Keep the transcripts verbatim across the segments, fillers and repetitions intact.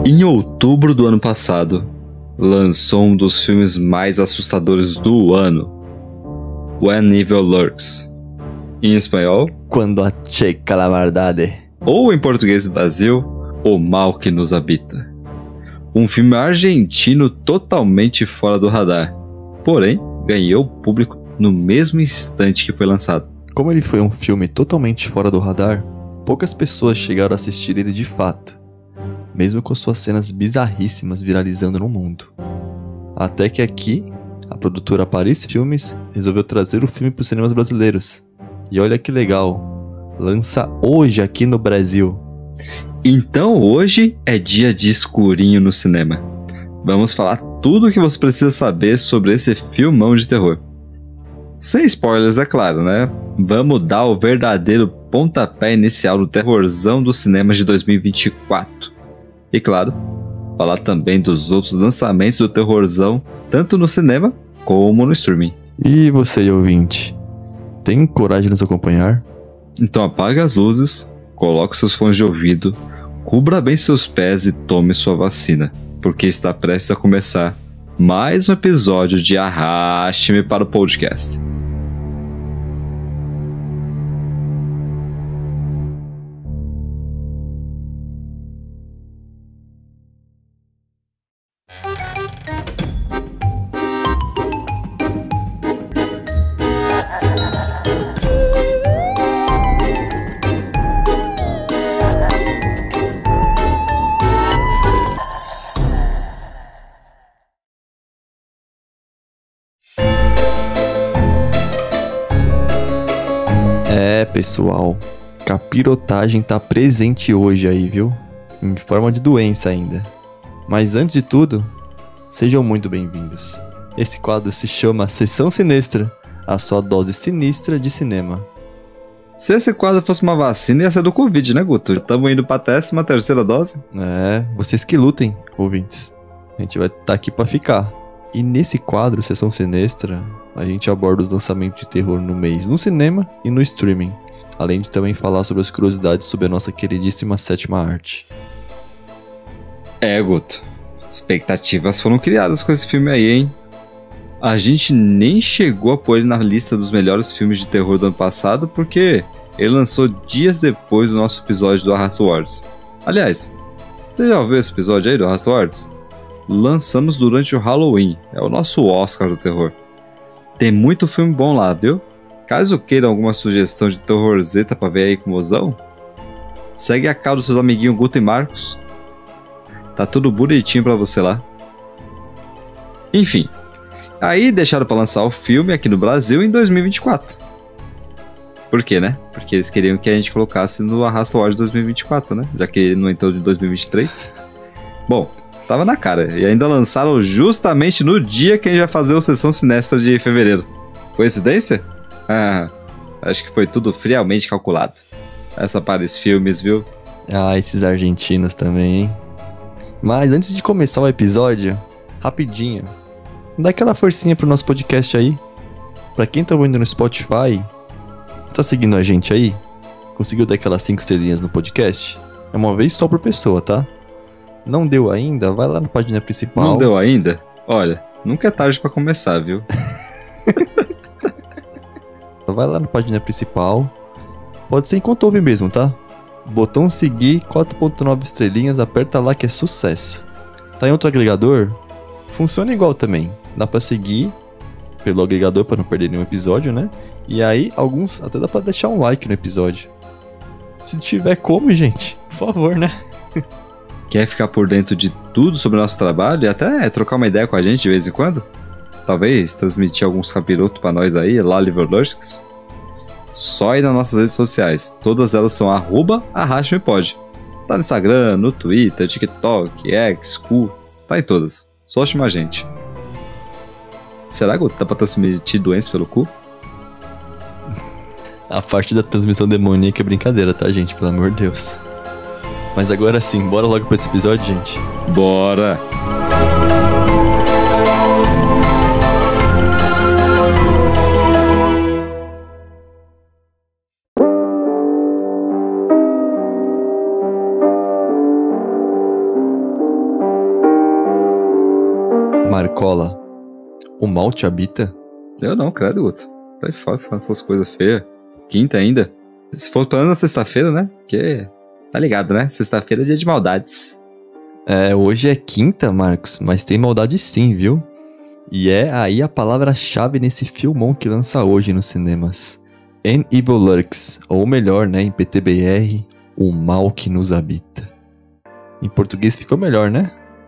Em outubro do ano passado, lançou um dos filmes mais assustadores do ano, When Evil Lurks. Em espanhol, Quando Acecha la Maldade. Ou em português do Brasil, O Mal que Nos Habita. Um filme argentino totalmente fora do radar, porém ganhou público no mesmo instante que foi lançado. Como ele foi um filme totalmente fora do radar, poucas pessoas chegaram a assistir ele de fato, mesmo com suas cenas bizarríssimas viralizando no mundo. Até que aqui, a produtora Paris Filmes resolveu trazer o filme para os cinemas brasileiros. E olha que legal, lança hoje aqui no Brasil. Então hoje é dia de escurinho no cinema. Vamos falar tudo o que você precisa saber sobre esse filmão de terror. Sem spoilers, é claro, né? Vamos dar o verdadeiro pontapé inicial do terrorzão dos cinemas de dois mil e vinte e quatro. E claro, falar também dos outros lançamentos do terrorzão, tanto no cinema como no streaming. E você, ouvinte, tem coragem de nos acompanhar? Então apague as luzes, coloque seus fones de ouvido, cubra bem seus pés e tome sua vacina, porque está prestes a começar mais um episódio de Arraste-me para o Podcast. É, pessoal, capirotagem tá presente hoje aí, viu? Em forma de doença ainda. Mas antes de tudo, sejam muito bem-vindos. Esse quadro se chama Sessão Sinistra, a sua dose sinistra de cinema. Se esse quadro fosse uma vacina, ia ser do Covid, né, Guto? Já estamos indo para a décima terceira dose. É, vocês que lutem, ouvintes. A gente vai estar aqui pra ficar. E nesse quadro, Sessão Sinistra, a gente aborda os lançamentos de terror no mês no cinema e no streaming, além de também falar sobre as curiosidades sobre a nossa queridíssima sétima arte. É, Guto. Expectativas foram criadas com esse filme aí, hein? A gente nem chegou a pôr ele na lista dos melhores filmes de terror do ano passado, porque ele lançou dias depois do nosso episódio do Arrasta Awards. Aliás, você já ouviu esse episódio aí do Arrasta Awards? Lançamos durante o Halloween, é o nosso Oscar do terror. Tem muito filme bom lá, viu? Caso queira alguma sugestão de terrorzeta pra ver aí com o mozão, segue a cara dos seus amiguinhos Guto e Marcos. Tá tudo bonitinho pra você lá. Enfim, aí deixaram pra lançar o filme aqui no Brasil em dois mil e vinte e quatro. Por quê, né? Porque eles queriam que a gente colocasse no Arrasta Awards dois mil e vinte e quatro, né? Já que ele não entrou de dois mil e vinte e três. Bom, tava na cara. E ainda lançaram justamente no dia que a gente vai fazer a Sessão Sinistra de fevereiro. Coincidência? Ah, acho que foi tudo friamente calculado. Essa Paris Filmes, viu? Ah, esses argentinos também, hein? Mas antes de começar o episódio, rapidinho, dá aquela forcinha pro nosso podcast aí. Pra quem tá ouvindo no Spotify, tá seguindo a gente aí? Conseguiu dar aquelas cinco estrelinhas no podcast? É uma vez só por pessoa, tá? Não deu ainda? Vai lá na página principal. Não deu ainda? Olha, nunca é tarde pra começar, viu? Vai lá na página principal. Pode ser enquanto ouve mesmo, tá? Botão seguir, quatro ponto nove estrelinhas, aperta lá que é sucesso. Tá em outro agregador? Funciona igual também. Dá pra seguir pelo agregador pra não perder nenhum episódio, né? E aí, alguns até dá pra deixar um like no episódio. Se tiver como, gente, por favor, né? Quer ficar por dentro de tudo sobre o nosso trabalho e até trocar uma ideia com a gente de vez em quando? Talvez transmitir alguns capirotos pra nós aí, lá Liverlurks? Só ir nas nossas redes sociais. Todas elas são arroba arraste-me-pode. Tá no Instagram, no Twitter, TikTok, X, Cu. Tá em todas. Só chama a gente. Será que dá pra transmitir doença pelo cu? A parte da transmissão demoníaca é brincadeira, tá, gente? Pelo amor de Deus. Mas agora sim, bora logo pra esse episódio, gente? Bora! Marcola, o mal te habita? Eu não, credo, Guto. Sai fora, faz essas coisas feias. Quinta ainda. Se for pelo menos na sexta-feira, né? Porque, tá ligado, né? Sexta-feira é dia de maldades. É, hoje é quinta, Marcos, mas tem maldade sim, viu? E é aí a palavra-chave nesse filmão que lança hoje nos cinemas. An Evil Lurks, ou melhor, né, em P T B R, o mal que nos habita. Em português ficou melhor, né?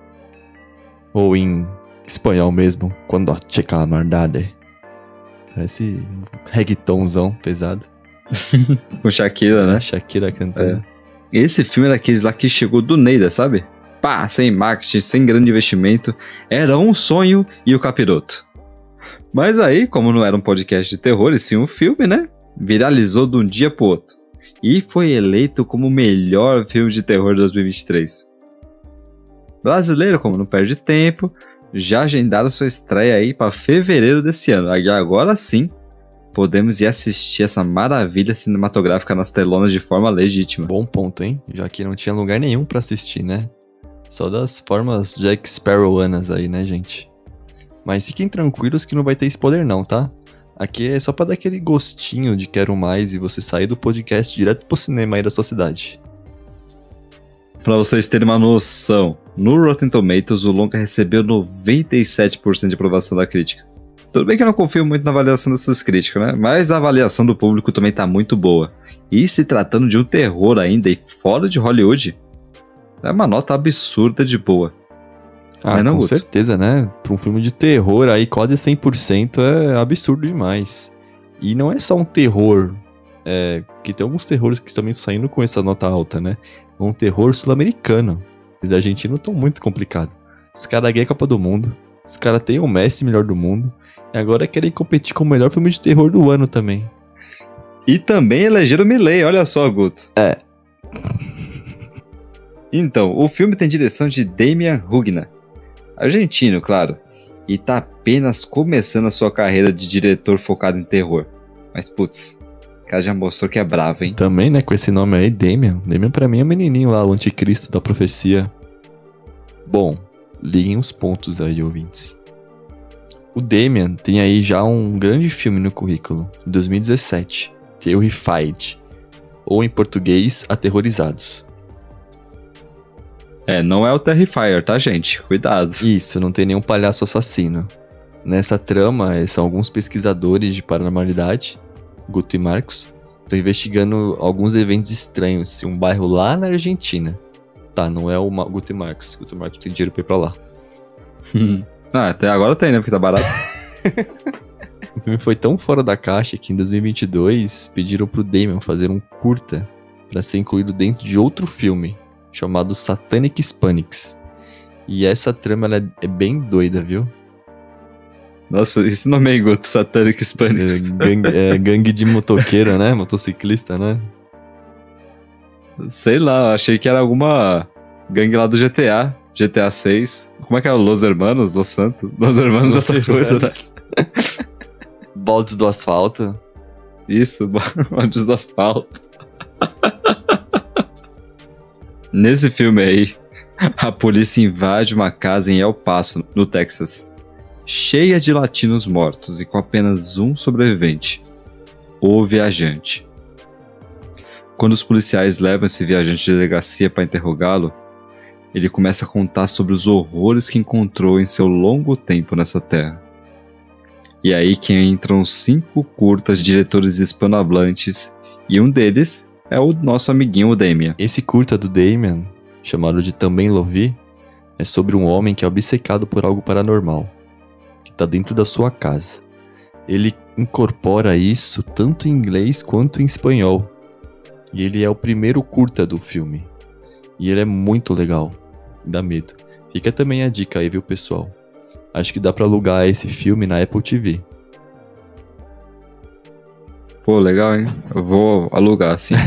Ou em espanhol mesmo, quando checa a maldade. Parece um reggaetonzão pesado. Com Shakira, né? Shakira cantando. É. Esse filme era aqueles lá que chegou do Neida, sabe? Pá, sem marketing, sem grande investimento. Era um sonho e o capiroto. Mas aí, como não era um podcast de terror e sim um filme, né? Viralizou de um dia pro outro. E foi eleito como o melhor filme de terror de dois mil e vinte e três. Brasileiro, como não perde tempo, já agendaram sua estreia aí para fevereiro desse ano. E agora sim, podemos ir assistir essa maravilha cinematográfica nas telonas de forma legítima. Bom ponto, hein? Já que não tinha lugar nenhum pra assistir, né? Só das formas Jack Sparrowanas aí, né, gente? Mas fiquem tranquilos que não vai ter spoiler não, tá? Aqui é só pra dar aquele gostinho de quero mais e você sair do podcast direto pro cinema aí da sua cidade. Pra vocês terem uma noção, no Rotten Tomatoes o longa recebeu noventa e sete por cento de aprovação da crítica. Tudo bem que eu não confio muito na avaliação dessas críticas, né? Mas a avaliação do público também tá muito boa. E se tratando de um terror ainda e fora de Hollywood, é uma nota absurda de boa. Ah, não, com Guto? certeza, né? Pra um filme de terror aí quase cem por cento é absurdo demais. E não é só um terror, é, que tem alguns terrores que também estão saindo com essa nota alta, né? É um terror sul-americano. Os argentinos estão muito complicados. Os caras ganham a Copa do Mundo, os caras têm o Messi melhor do mundo, e agora querem competir com o melhor filme de terror do ano também. E também elegeram o Milley, olha só, Guto. É. Então, o filme tem direção de Damian Hugna, argentino, claro, e tá apenas começando a sua carreira de diretor focado em terror. Mas, putz, o cara já mostrou que é bravo, hein? Também, né, com esse nome aí, Damian. Damian pra mim é o menininho lá, o anticristo da profecia. Bom, liguem os pontos aí, ouvintes. O Damian tem aí já um grande filme no currículo, em dois mil e dezessete, Terrified, ou em português, Aterrorizados. É, não é o Terrifier, tá, gente? Cuidado. Isso, não tem nenhum palhaço assassino. Nessa trama, são alguns pesquisadores de paranormalidade, Guto e Marcos, estão investigando alguns eventos estranhos em um bairro lá na Argentina. Tá, não é o Ma- Guto e Marcos. Guto e Marcos tem dinheiro pra ir pra lá. Ah, até agora tem, né? Porque tá barato. O filme foi tão fora da caixa que em dois mil e vinte e dois pediram pro Damian fazer um curta pra ser incluído dentro de outro filme, chamado Satanic Hispanics. E essa trama ela é bem doida, viu? Nossa, esse nome é Guto, Satanic Hispanics. É gangue, é gangue de motoqueiro, né? Motociclista, né? Sei lá, achei que era alguma gangue lá do G T A. G T A seis. Como é que é? Los Hermanos? Los Santos? Los Hermanos é outra coisa, né? Baldes do asfalto. Isso, baldes do asfalto. Nesse filme aí, a polícia invade uma casa em El Paso, no Texas, cheia de latinos mortos e com apenas um sobrevivente, o viajante. Quando os policiais levam esse viajante à delegacia para interrogá-lo, ele começa a contar sobre os horrores que encontrou em seu longo tempo nessa terra. E aí que entram cinco curtas de diretores hispanohablantes, e um deles é o nosso amiguinho, o Damian. Esse curta do Damian, chamado de Também Lovi, é sobre um homem que é obcecado por algo paranormal, que está dentro da sua casa. Ele incorpora isso tanto em inglês quanto em espanhol. E ele é o primeiro curta do filme. E ele é muito legal. Dá medo. Fica também a dica aí, viu, pessoal? Acho que dá pra alugar esse filme na Apple T V. Pô, legal, hein? Eu vou alugar, sim.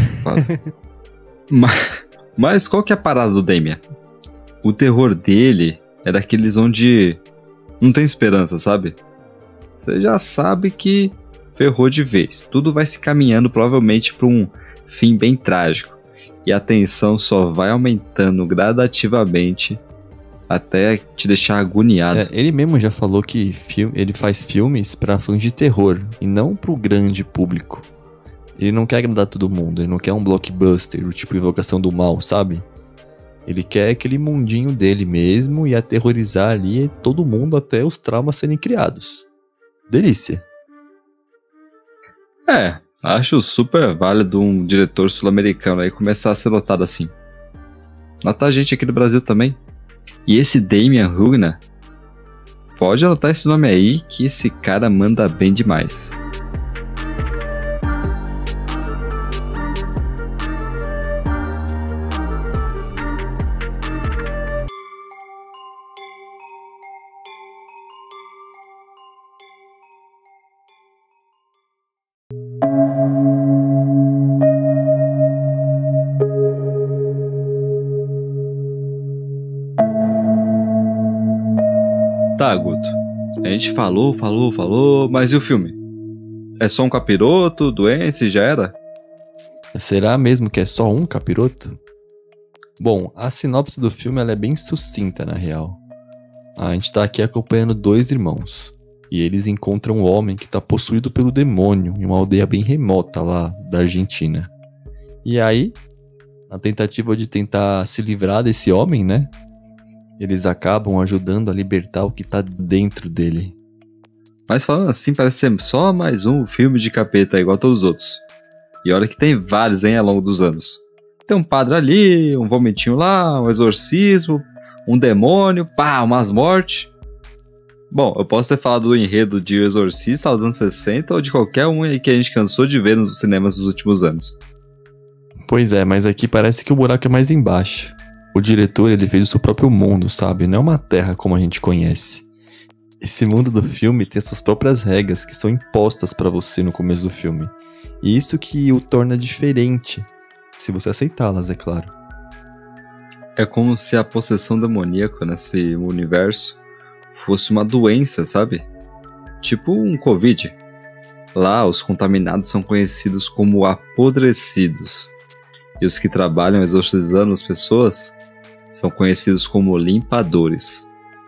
mas, mas qual que é a parada do Damian? O terror dele é daqueles onde não tem esperança, sabe? Você já sabe que ferrou de vez. Tudo vai se caminhando provavelmente pra um fim bem trágico. E a tensão só vai aumentando gradativamente até te deixar agoniado. É, ele mesmo já falou que filme, ele faz filmes pra fãs de terror e não pro grande público. Ele não quer agradar todo mundo, ele não quer um blockbuster, o tipo Invocação do Mal, sabe? Ele quer aquele mundinho dele mesmo e aterrorizar ali todo mundo até os traumas serem criados. Delícia. É, acho super válido um diretor sul-americano aí começar a ser notado assim. Nota a gente aqui no Brasil também. E esse Damian Hugna, pode anotar esse nome aí que esse cara manda bem demais. Tá, Guto. A gente falou, falou, falou, mas e o filme? É só um capiroto, doença e já era? Será mesmo que é só um capiroto? Bom, a sinopse do filme ela é bem sucinta, na real. A gente tá aqui acompanhando dois irmãos. E eles encontram um homem que tá possuído pelo demônio em uma aldeia bem remota lá da Argentina. E aí, na tentativa de tentar se livrar desse homem, né? Eles acabam ajudando a libertar o que tá dentro dele. Mas falando assim, parece ser só mais um filme de capeta igual a todos os outros. E olha que tem vários, hein, ao longo dos anos. Tem um padre ali, um vomitinho lá, um exorcismo, um demônio, pá, umas mortes. Bom, eu posso ter falado do enredo de O Exorcista dos anos sessenta ou de qualquer um aí que a gente cansou de ver nos cinemas dos últimos anos. Pois é, mas aqui parece que o buraco é mais embaixo. O diretor, ele fez o seu próprio mundo, sabe? Não é uma terra como a gente conhece. Esse mundo do filme tem suas próprias regras que são impostas pra você no começo do filme. E isso que o torna diferente, se você aceitá-las, é claro. É como se a possessão demoníaca nesse universo fosse uma doença, sabe? Tipo um Covid. Lá, os contaminados são conhecidos como apodrecidos. E os que trabalham exorcizando as pessoas são conhecidos como limpadores.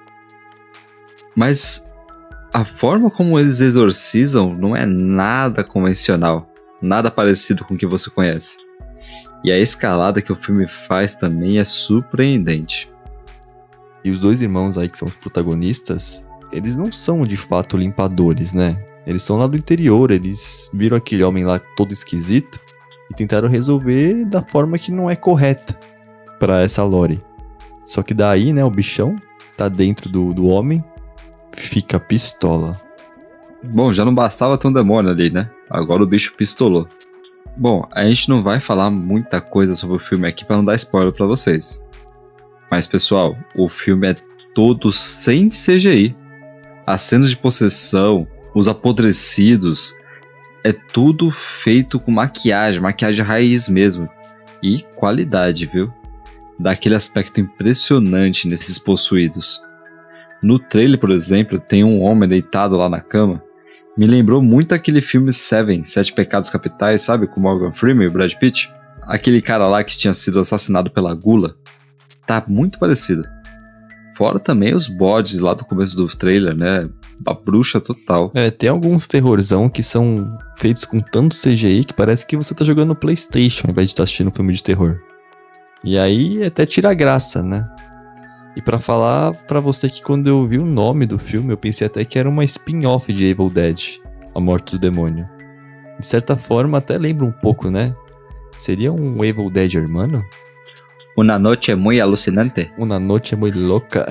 Mas a forma como eles exorcizam não é nada convencional, nada parecido com o que você conhece. E a escalada que o filme faz também é surpreendente. E os dois irmãos aí que são os protagonistas, eles não são de fato limpadores, né? Eles são lá do interior, eles viram aquele homem lá todo esquisito e tentaram resolver da forma que não é correta pra essa lore. Só que daí, né, o bichão tá dentro do, do homem, fica pistola. Bom, já não bastava ter um demônio ali, né? Agora o bicho pistolou. Bom, a gente não vai falar muita coisa sobre o filme aqui pra não dar spoiler pra vocês. Mas, pessoal, o filme é todo sem C G I. As cenas de possessão, os apodrecidos, é tudo feito com maquiagem, maquiagem raiz mesmo. E qualidade, viu? Dá aquele aspecto impressionante nesses possuídos. No trailer, por exemplo, tem um homem deitado lá na cama. Me lembrou muito aquele filme Seven, Sete Pecados Capitais, sabe? Com Morgan Freeman e Brad Pitt. Aquele cara lá que tinha sido assassinado pela gula. Tá muito parecido. Fora também os bodes lá do começo do trailer, né? A bruxa total. É, tem alguns terrorzão que são feitos com tanto C G I que parece que você tá jogando no PlayStation ao invés de estar assistindo um filme de terror. E aí até tira a graça, né? E pra falar pra você que quando eu vi o nome do filme, eu pensei até que era uma spin-off de Evil Dead, A Morte do Demônio. De certa forma até lembra um pouco, né? Seria um Evil Dead hermano? Una noche muy alucinante. Una noche muy louca.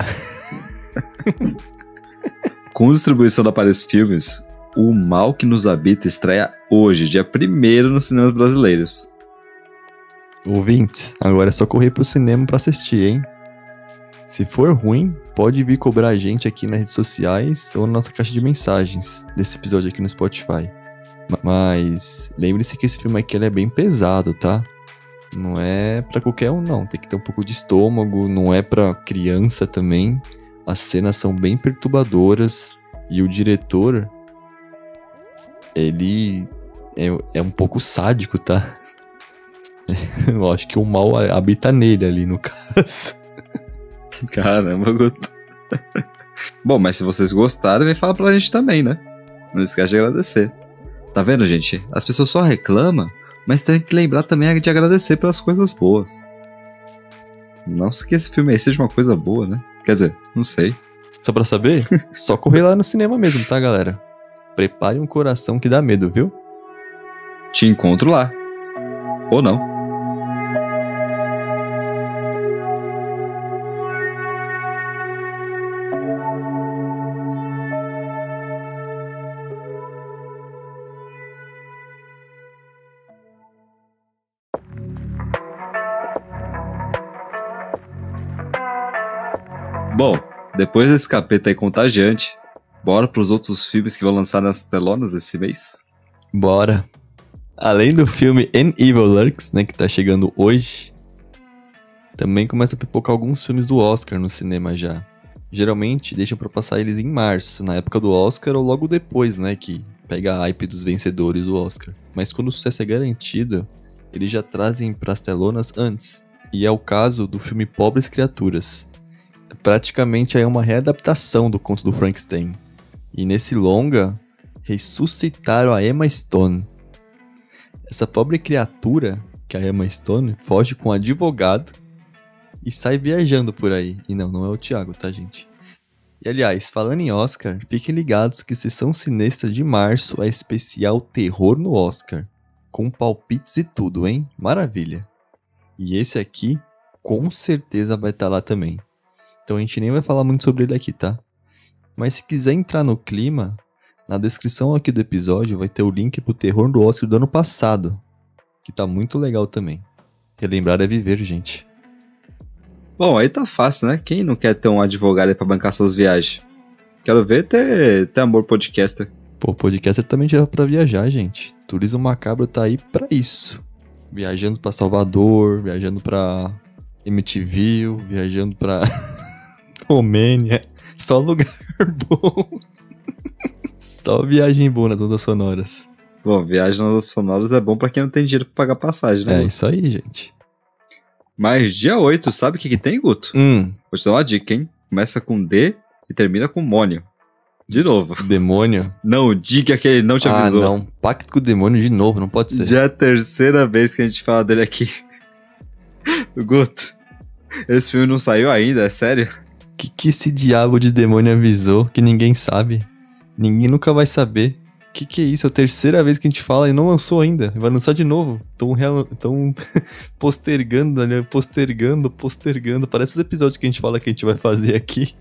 Com distribuição da Paris Filmes, O Mal que Nos Habita estreia hoje, dia primeiro nos cinemas brasileiros. Ouvintes, agora é só correr pro cinema pra assistir, hein? Se for ruim, pode vir cobrar a gente aqui nas redes sociais ou na nossa caixa de mensagens desse episódio aqui no Spotify. Mas lembre-se que esse filme aqui ele é bem pesado, tá? Não é pra qualquer um, não. Tem que ter um pouco de estômago, não é pra criança também. As cenas são bem perturbadoras e o diretor, ele é, é um pouco sádico, tá? Eu acho que o mal habita nele ali, no caso. Caramba, Guto. Bom, mas se vocês gostaram, vem falar pra gente também, né? Não esquece de agradecer. Tá vendo, gente? As pessoas só reclamam, mas tem que lembrar também de agradecer pelas coisas boas. Não que esse filme aí seja uma coisa boa, né? Quer dizer, não sei. Só pra saber? Só correr lá no cinema mesmo, tá, galera? Prepare um coração que dá medo, viu? Te encontro lá. Ou não. Bom, depois desse capeta aí contagiante, bora pros outros filmes que vão lançar nas telonas esse mês? Bora. Além do filme An Evil Lurks, né, que tá chegando hoje, também começa a pipocar alguns filmes do Oscar no cinema já. Geralmente deixam pra passar eles em março, na época do Oscar ou logo depois, né, que pega a hype dos vencedores do Oscar. Mas quando o sucesso é garantido, eles já trazem pras telonas antes. E é o caso do filme Pobres Criaturas. Praticamente é uma readaptação do conto do Frankenstein. E nesse longa, ressuscitaram a Emma Stone. Essa pobre criatura, que é a Emma Stone, foge com um advogado e sai viajando por aí. E não, não é o Thiago, tá, gente? E aliás, falando em Oscar, fiquem ligados que Sessão Sinistra de março é especial terror no Oscar. Com palpites e tudo, hein? Maravilha. E esse aqui, com certeza vai estar lá também. Então a gente nem vai falar muito sobre ele aqui, tá? Mas se quiser entrar no clima, na descrição aqui do episódio vai ter o link pro terror do Oscar do ano passado, que tá muito legal também. Relembrar é viver, gente. Bom, aí tá fácil, né? Quem não quer ter um advogado aí pra bancar suas viagens? Quero ver ter, ter amor podcaster. Pô, podcaster também tira pra viajar, gente. Turismo Macabro tá aí pra isso. Viajando pra Salvador, viajando pra M T V, viajando pra Romênia. Só lugar bom. Só viagem boa nas ondas sonoras. Bom, viagem nas ondas sonoras é bom pra quem não tem dinheiro pra pagar passagem, né? É Guto? isso aí, gente. Mas dia oito, sabe o que que tem, Guto? Hum, Vou te dar uma dica, hein? Começa com D e termina com mônio. De novo. demônio. Não diga que ele não te Ah, avisou. não. Pacto com o demônio de novo, não pode ser. Já é a terceira vez que a gente fala dele aqui. Guto, esse filme não saiu ainda, é sério? Que que esse diabo de demônio avisou que ninguém sabe? Ninguém nunca vai saber. Que que é isso? É a terceira vez que a gente fala e não lançou ainda. Vai lançar de novo. Tão, real... Tão postergando, né? Postergando, postergando. Parece os episódios que a gente fala que a gente vai fazer aqui.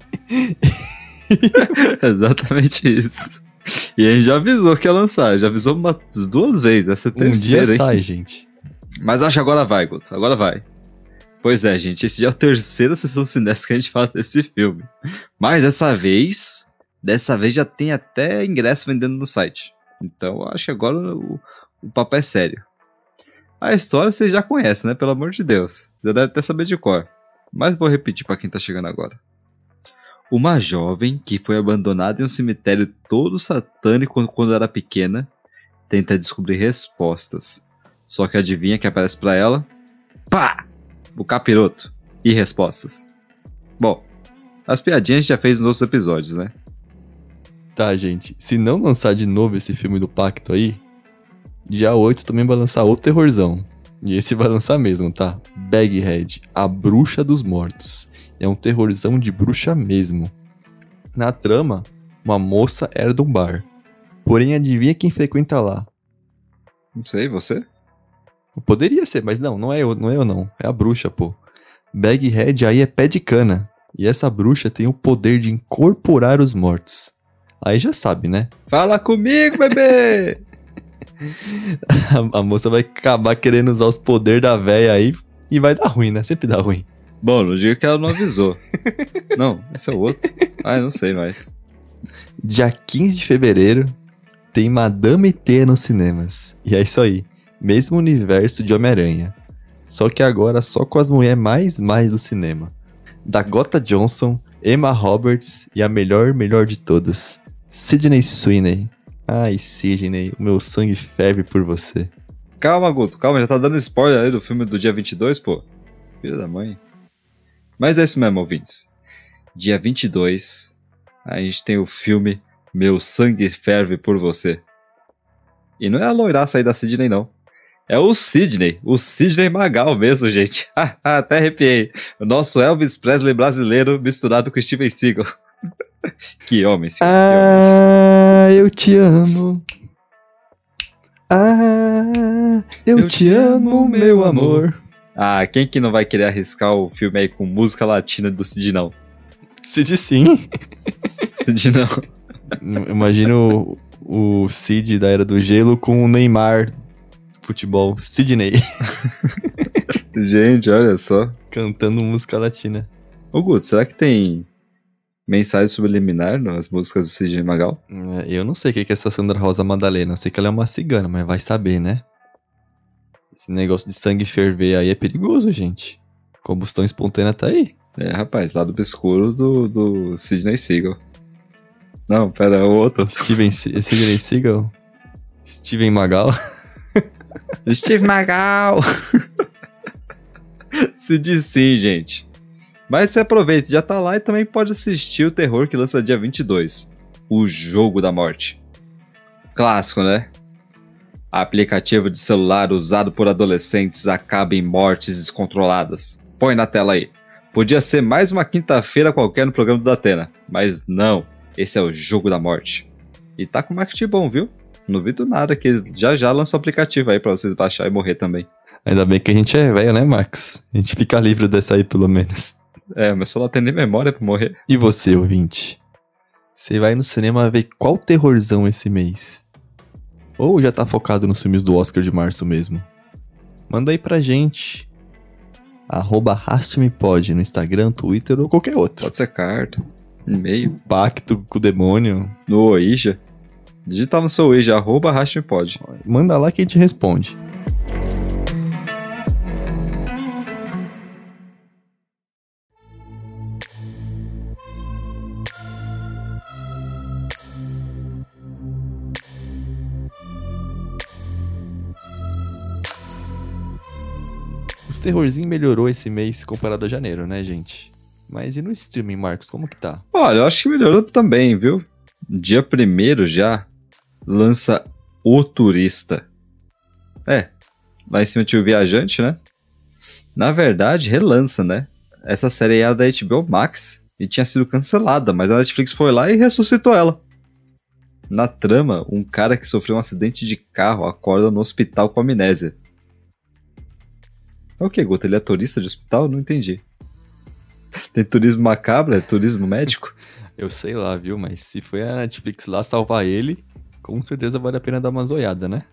Exatamente isso. E a gente já avisou que ia lançar. Já avisou umas duas vezes. Essa é a Um terceira, dia hein? sai, gente. Mas acho que agora vai, Guto. Agora vai. Pois é, gente. Esse já é a terceira sessão cinética que a gente fala desse filme. Mas dessa vez... Dessa vez já tem até ingresso vendendo no site. Então acho que agora o, o papo é sério. A história vocês já conhecem, né? Pelo amor de Deus. Já deve até saber de cor. Mas vou repetir pra quem tá chegando agora. Uma jovem que foi abandonada em um cemitério todo satânico quando era pequena tenta descobrir respostas. Só que adivinha que aparece pra ela? Pá! O capiroto. E respostas. Bom, as piadinhas a gente já fez nos outros episódios, né? Tá, gente. Se não lançar de novo esse filme do Pacto aí, dia oito também vai lançar outro terrorzão. E esse vai lançar mesmo, tá? Baghead, a bruxa dos mortos. É um terrorzão de bruxa mesmo. Na trama, uma moça herda um bar. Porém, adivinha quem frequenta lá? Não sei, você? Poderia ser, mas não, não é eu, não é eu não. É a bruxa, pô. Baghead aí é pé de cana. E essa bruxa tem o poder de incorporar os mortos. Aí já sabe, né? Fala comigo, bebê! a, a moça vai acabar querendo usar os poderes da véia aí e vai dar ruim, né? Sempre dá ruim. Bom, não diga que ela não avisou. Não, esse é o outro. Ah, eu não sei mais. Dia quinze de fevereiro tem Madame T nos cinemas. E é isso aí. Mesmo universo de Homem-Aranha. Só que agora só com as mulheres mais mais do cinema. Dakota Johnson, Emma Roberts e a melhor, melhor de todas, Sydney Sweeney. Ai, Sydney, o meu sangue ferve por você. Calma, Guto, calma, já tá dando spoiler aí do filme do dia vinte e dois, pô. Filha da mãe. Mas é isso mesmo, ouvintes. Dia vinte e dois, a gente tem o filme Meu Sangue Ferve por Você. E não é a loiraça aí da Sidney, não. É o Sidney, o Sidney Magal mesmo, gente. Até arrepiei. O nosso Elvis Presley brasileiro misturado com Steven Seagal. Que homem, senhores, que homem. Ah, eu te amo. Ah, eu, eu te, te amo, meu amor. amor. Ah, quem que não vai querer arriscar o filme aí com música latina do Cid, não? Cid sim. Cid não. Imagino o, o Cid da Era do Gelo com o Neymar futebol. Sidney. Gente, olha só. Cantando música latina. Ô Guto, será que tem mensagem subliminar nas músicas do Sidney Magal? Eu não sei o que é essa Sandra Rosa Madalena. Eu sei que ela é uma cigana, mas vai saber, né? Esse negócio de sangue ferver aí é perigoso, gente. Combustão espontânea tá aí. É, rapaz, lá do obscuro do, do Sidney Seagal. Não, pera, é o outro. Steven C- Sidney Seagal? Steven Magal? Steve Magal! Se diz sim, gente. Mas se aproveite, já tá lá e também pode assistir o terror que lança dia vinte e dois. O Jogo da Morte. Clássico, né? Aplicativo de celular usado por adolescentes acaba em mortes descontroladas. Põe na tela aí. Podia ser mais uma quinta-feira qualquer no programa do Datena. Mas não, esse é o Jogo da Morte. E tá com marketing bom, viu? Não duvido nada que eles já já lançam o aplicativo aí pra vocês baixar e morrer também. Ainda bem que a gente é velho, né, Marcos? A gente fica livre dessa aí, pelo menos. É, mas só não tem nem memória pra morrer. E você, ouvinte? Você vai no cinema ver qual terrorzão esse mês? Ou já tá focado nos filmes do Oscar de março mesmo? Manda aí pra gente. Arroba Arraste-me-Pod no Instagram, Twitter ou qualquer outro. Pode ser carta, e-mail. Pacto com o demônio. No Ouija. Digita no seu Ouija, arroba Arraste-me-Pod. Manda lá que a gente responde. O terrorzinho melhorou esse mês comparado a janeiro, né, gente? Mas e no streaming, Marcos, como que tá? Olha, eu acho que melhorou também, viu? Dia primeiro já lança O Turista. É, lá em cima tinha o Viajante, né? Na verdade, relança, né? Essa série aí era da H B O Max e tinha sido cancelada, mas a Netflix foi lá e ressuscitou ela. Na trama, um cara que sofreu um acidente de carro acorda no hospital com amnésia. É o que, Guto? Ele é turista de hospital? Não entendi. Tem turismo macabro? É turismo médico? Eu sei lá, viu? Mas se foi a Netflix lá salvar ele, com certeza vale a pena dar uma zoiada, né?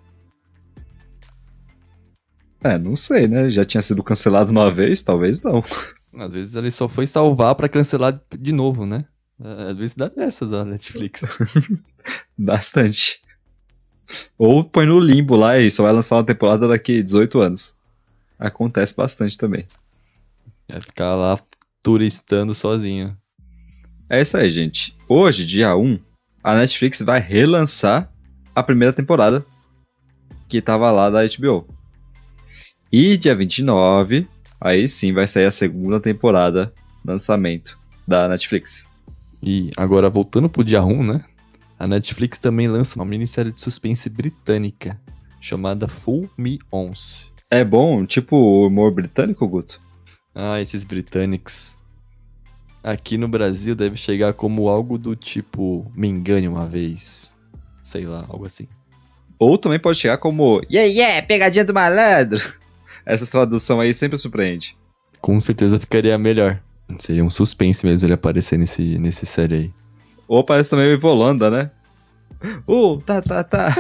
É, não sei, né? Já tinha sido cancelado uma vez? Talvez não. Às vezes ele só foi salvar pra cancelar de novo, né? Às vezes dá dessas a Netflix. Bastante. Ou põe no limbo lá e só vai lançar uma temporada daqui a dezoito anos. Acontece bastante também. Vai ficar lá turistando sozinho. É isso aí, gente. Hoje, dia um, a Netflix vai relançar a primeira temporada que tava lá da H B O. E dia vinte e nove, aí sim vai sair a segunda temporada, lançamento da Netflix. E agora, voltando pro dia um, né? A Netflix também lança uma minissérie de suspense britânica chamada Fool Me Once. É bom, tipo o humor britânico, Guto? Ah, esses britânicos. Aqui no Brasil deve chegar como algo do tipo Me Engane Uma Vez. Sei lá, algo assim. Ou também pode chegar como Yeah, yeah, pegadinha do malandro. Essa tradução aí sempre surpreende. Com certeza ficaria melhor. Seria um suspense mesmo ele aparecer nesse, nesse série aí. Ou parece também o Ivolanda, né? Uh, tá, tá, tá.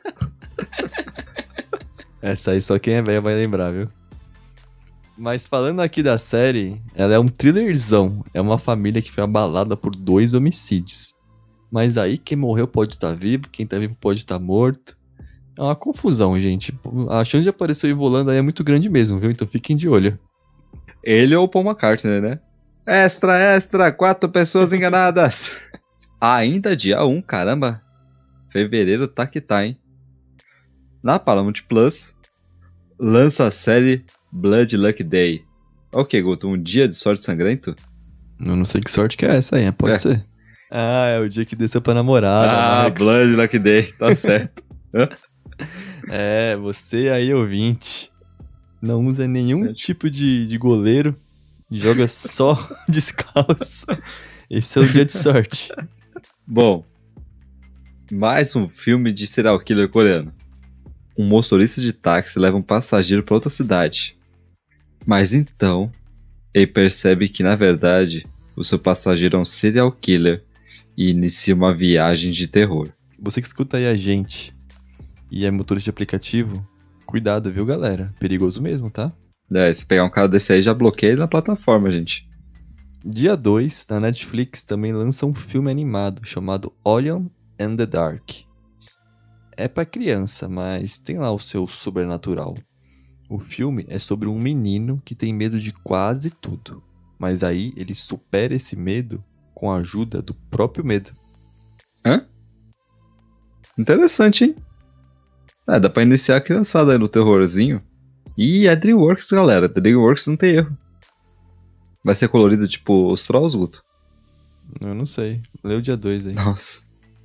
Essa aí só quem é velho vai lembrar, viu? Mas falando aqui da série, ela é um thrillerzão. É uma família que foi abalada por dois homicídios. Mas aí quem morreu pode estar vivo, quem tá vivo pode estar morto. É uma confusão, gente. A chance de aparecer o Ivolanda aí é muito grande mesmo, viu? Então fiquem de olho. Ele ou o Paul McCartney, né? Extra, extra, quatro pessoas enganadas. Ainda dia um, caramba. Fevereiro tá que tá, hein? Na Paramount Plus, lança a série Blood Luck Day. Ok, Guto, um dia de sorte sangrento? Eu não sei que sorte que é essa aí, pode É. ser. Ah, é o dia que desceu pra namorada. Ah, Marcos. Blood Luck Day, tá certo. É, você aí, ouvinte, não usa nenhum tipo de, de goleiro, joga só descalço. Esse é o dia de sorte. Bom, mais um filme de serial killer coreano. Um motorista de táxi leva um passageiro para outra cidade. Mas então, ele percebe que, na verdade, o seu passageiro é um serial killer e inicia uma viagem de terror. Você que escuta aí a gente e é motorista de aplicativo, cuidado, viu, galera? Perigoso mesmo, tá? É, se pegar um cara desse aí, já bloqueia ele na plataforma, gente. Dia dois, na Netflix, também lança um filme animado chamado Onion and the Dark. É pra criança, mas tem lá o seu sobrenatural. O filme é sobre um menino que tem medo de quase tudo, mas aí ele supera esse medo com a ajuda do próprio medo. Hã? Interessante, hein? É, dá pra iniciar a criançada aí no terrorzinho. E é DreamWorks, galera. DreamWorks não tem erro. Vai ser colorido tipo os Trolls, Guto? Eu não sei. Lê o dia dois aí. Nossa.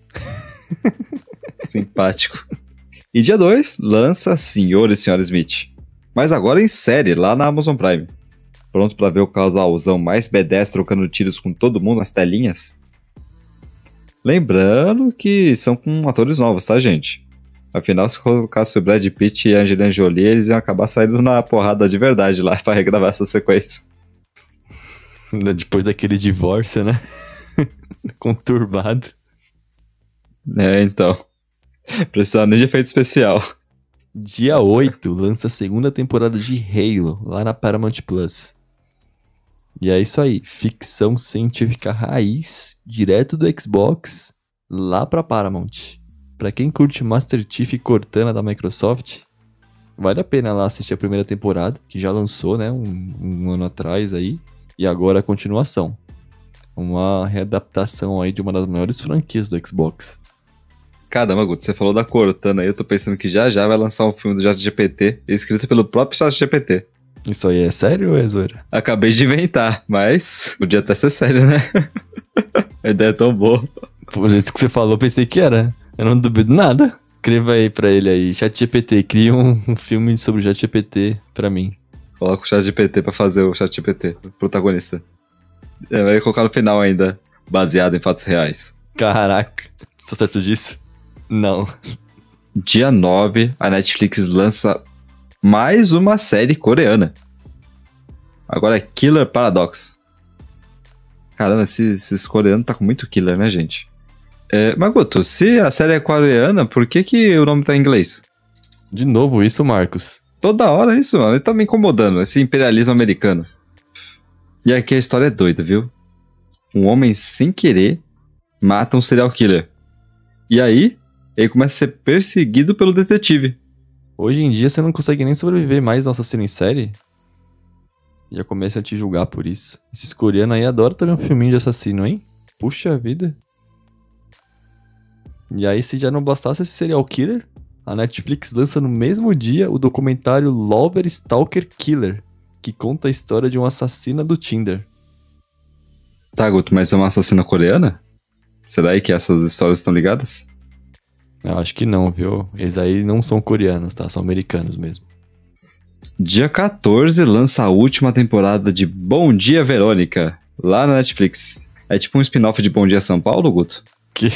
Simpático. E dia dois lança Senhor e Senhora Smith. Mas agora em série, lá na Amazon Prime. Pronto pra ver o casalzão mais B dez trocando tiros com todo mundo nas telinhas? Lembrando que são com atores novos, tá, gente? Afinal, se colocasse o Brad Pitt e a Angelina Jolie, eles iam acabar saindo na porrada de verdade lá pra regravar essa sequência. Depois daquele divórcio, né? Conturbado. É, então. Precisava nem de efeito especial. Dia oito, lança a segunda temporada de Halo, lá na Paramount Plus. E é isso aí, ficção científica raiz, direto do Xbox, lá pra Paramount. Pra quem curte Master Chief e Cortana da Microsoft, vale a pena lá assistir a primeira temporada, que já lançou, né, um, um ano atrás aí, e agora a continuação. Uma readaptação aí de uma das maiores franquias do Xbox. Caramba, Guto, você falou da Cortana aí, eu tô pensando que já já vai lançar um filme do ChatGPT, escrito pelo próprio ChatGPT. Isso aí é sério ou é zoeira? Acabei de inventar, mas podia até ser sério, né? A ideia é tão boa. Por isso que você falou, pensei que era. Eu não duvido nada. Escreva aí pra ele aí, ChatGPT, cria um, um filme sobre o ChatGPT pra mim. Coloca o ChatGPT pra fazer o ChatGPT, o protagonista. É, vai colocar no final ainda, baseado em fatos reais. Caraca, tá certo disso? Não. Dia nove, a Netflix lança mais uma série coreana. Agora é Killer Paradox. Caramba, esses, esses coreanos tá com muito killer, né, gente? É, mas, Guto, se a série é coreana, por que que o nome tá em inglês? De novo isso, Marcos? Toda hora isso, mano. Ele tá me incomodando, esse imperialismo americano. E aqui a história é doida, viu? Um homem, sem querer, mata um serial killer. E aí, ele começa a ser perseguido pelo detetive. Hoje em dia você não consegue nem sobreviver mais no assassino em série? Já começa a te julgar por isso. Esses coreanos aí adoram também um filminho de assassino, hein? Puxa vida. E aí, se já não bastasse esse serial killer, a Netflix lança no mesmo dia o documentário Lover Stalker Killer, que conta a história de um assassino do Tinder. Tá, Guto, mas é uma assassina coreana? Será aí que essas histórias estão ligadas? Eu acho que não, viu? Eles aí não são coreanos, tá? São americanos mesmo. Dia quatorze lança a última temporada de Bom Dia Verônica, lá na Netflix. É tipo um spin-off de Bom Dia São Paulo, Guto? Que?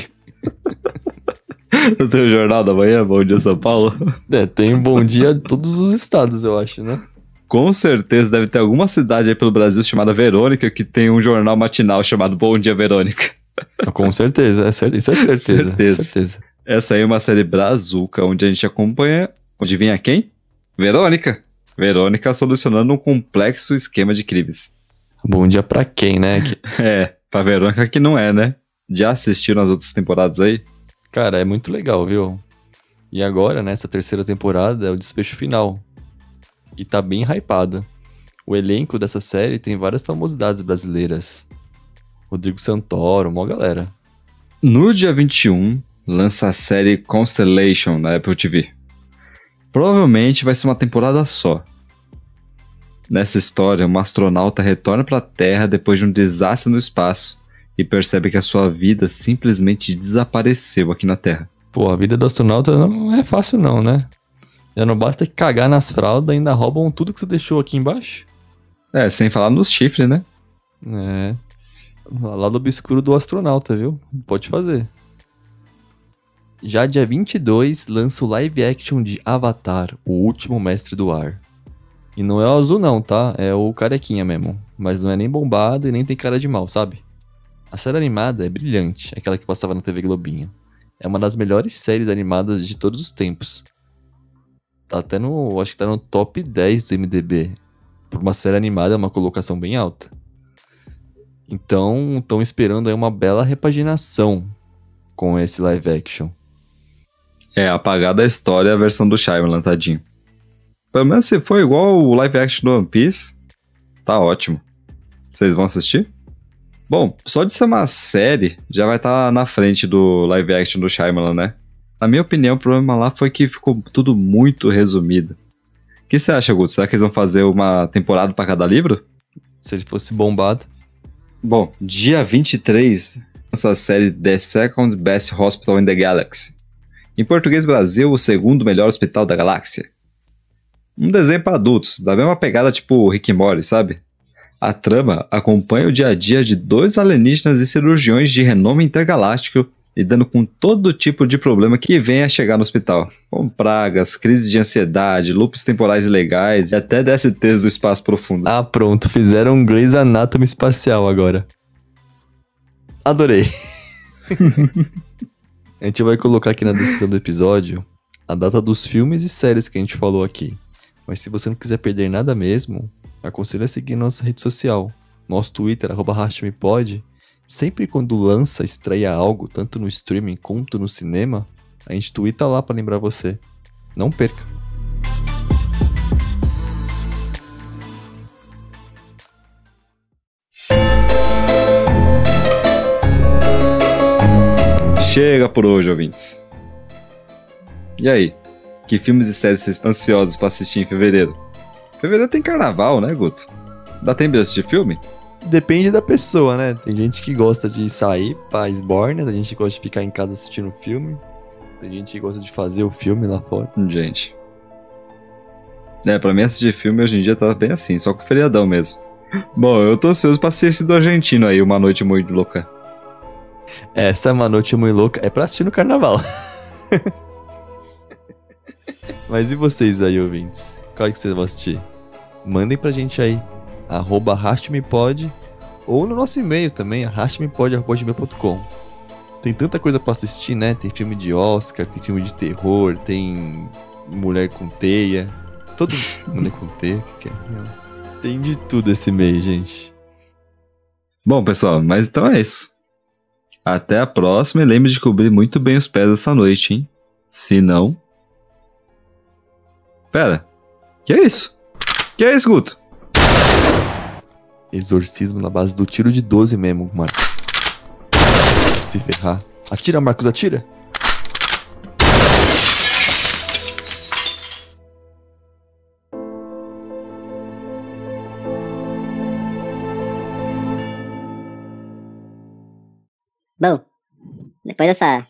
Não tem o Jornal da Manhã, Bom Dia São Paulo? É, tem um Bom Dia de todos os estados, eu acho, né? Com certeza deve ter alguma cidade aí pelo Brasil chamada Verônica que tem um jornal matinal chamado Bom Dia Verônica. Com certeza, é cer- isso é certeza. Certeza. certeza. Essa aí é uma série brazuca, onde a gente acompanha... Adivinha quem? Verônica. Verônica solucionando um complexo esquema de crimes. Bom dia pra quem, né? Que- É, pra Verônica que não é, né? Já assistiram as outras temporadas aí? Cara, é muito legal, viu? E agora, nessa terceira temporada, é o desfecho final. E tá bem hypado. O elenco dessa série tem várias famosidades brasileiras. Rodrigo Santoro, mó galera. No dia vinte e um, lança a série Constellation na Apple T V. Provavelmente vai ser uma temporada só. Nessa história, uma astronauta retorna para a Terra depois de um desastre no espaço e percebe que a sua vida simplesmente desapareceu aqui na Terra. Pô, a vida do astronauta não é fácil não, né? Já não basta cagar nas fraldas, ainda roubam tudo que você deixou aqui embaixo. É, sem falar nos chifres, né? É. Lado obscuro do astronauta, viu? Pode fazer. Já dia vinte e dois, lança o live action de Avatar, o último mestre do ar. E não é o azul não, tá? É o carequinha mesmo. Mas não é nem bombado e nem tem cara de mal, sabe? A série animada é brilhante, aquela que passava na T V Globinho. É uma das melhores séries animadas de todos os tempos. Tá até no... acho que tá no top dez do I M D B. Por uma série animada é uma colocação bem alta. Então, estão esperando aí uma bela repaginação com esse live action. É, apagada a história a versão do Shyamalan, tadinho. Pelo menos se for igual o live action do One Piece, tá ótimo. Vocês vão assistir? Bom, só de ser uma série, já vai estar tá na frente do live action do Shyamalan, né? Na minha opinião, o problema lá foi que ficou tudo muito resumido. O que você acha, Guto? Será que eles vão fazer uma temporada pra cada livro? Se ele fosse bombado. Bom, dia vinte e três, essa série The Second Best Hospital in the Galaxy. Em português Brasil, o segundo melhor hospital da galáxia. Um desenho para adultos, da mesma pegada tipo Rick e Morty, sabe? A trama acompanha o dia a dia de dois alienígenas e cirurgiões de renome intergaláctico lidando com todo tipo de problema que venha a chegar no hospital, como pragas, crises de ansiedade, loops temporais ilegais e até D S Ts do espaço profundo. Ah, pronto, fizeram um Grey's Anatomy espacial agora. Adorei. A gente vai colocar aqui na descrição do episódio a data dos filmes e séries que a gente falou aqui. Mas se você não quiser perder nada mesmo, aconselho a seguir nossa rede social. Nosso Twitter, arroba rastmepod. Sempre quando lança, estreia algo, tanto no streaming quanto no cinema, a gente twitta lá pra lembrar você. Não perca. Chega por hoje, ouvintes. E aí? Que filmes e séries vocês estão ansiosos pra assistir em fevereiro? Fevereiro tem carnaval, né, Guto? Dá tempo de assistir filme? Depende da pessoa, né? Tem gente que gosta de sair pra esborna, tem gente que gosta de ficar em casa assistindo filme, tem gente que gosta de fazer o filme lá fora. Gente. É, pra mim assistir filme hoje em dia tá bem assim, só com feriadão mesmo. Bom, eu tô ansioso pra assistir esse do argentino aí, Uma Noite Muito Louca. Essa é Uma Noite Muito Louca é pra assistir no carnaval. Mas e vocês aí, ouvintes? Qual é que vocês vão assistir? Mandem pra gente aí, arroba rastmepod, ou no nosso e-mail também, rastmepod arroba gmail ponto com. Tem tanta coisa pra assistir, né? Tem filme de Oscar, tem filme de terror, tem Mulher com Teia. Todo Mulher com Teia, o que, que é? Tem de tudo esse mês, gente. Bom, pessoal, mas então é isso. Até a próxima e lembre de cobrir muito bem os pés essa noite, hein? Se não... Pera, que é isso? Que é isso, Guto? Exorcismo na base do tiro de doze mesmo, Marcos. Se ferrar. Atira, Marcos, atira. Bom, depois dessa...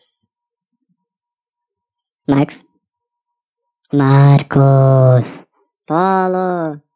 Marcos? Marcos! Polo!